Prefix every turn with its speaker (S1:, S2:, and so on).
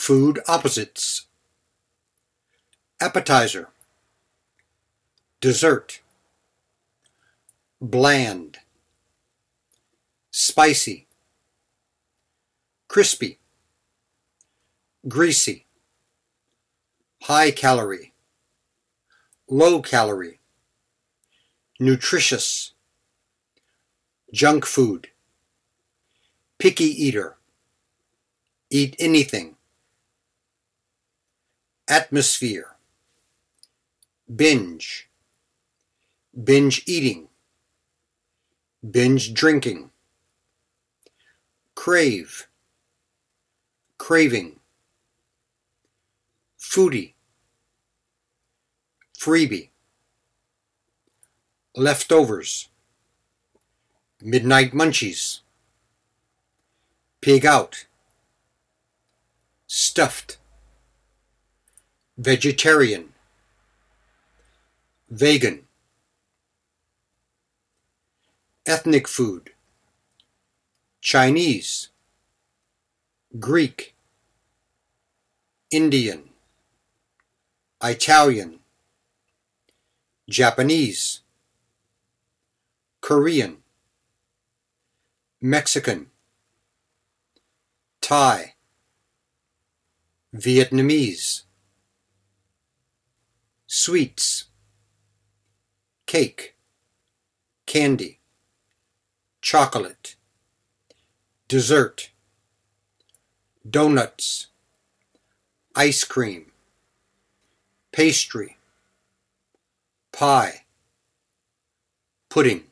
S1: Food opposites. Appetizer. Dessert. Bland. Spicy. Crispy. Greasy. High calorie. Low calorie. Nutritious. Junk food. Picky eater. Eat anything. Atmosphere. Binge. Binge eating. Binge drinking. Crave. Craving. Foodie. Freebie. Leftovers. Midnight munchies. Pig out. Stuffed. Vegetarian. Vegan. Ethnic food. Chinese. Greek. Indian. Italian. Japanese. Korean. Mexican. Thai. Vietnamese. Sweets. Cake. Candy. Chocolate. Dessert. Donuts. Ice cream. Pastry. Pie. Pudding.